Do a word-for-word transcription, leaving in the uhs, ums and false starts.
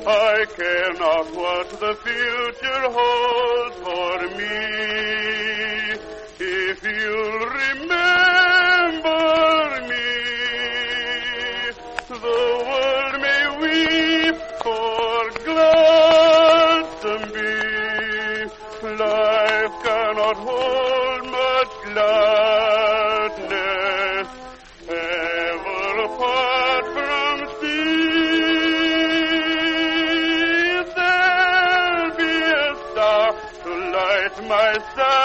I care not what the future holds for me. If you'll remember me, the world may weep for Glastonbury. Life cannot hold much gladness ever apart from sea. There'll be a star to light my side.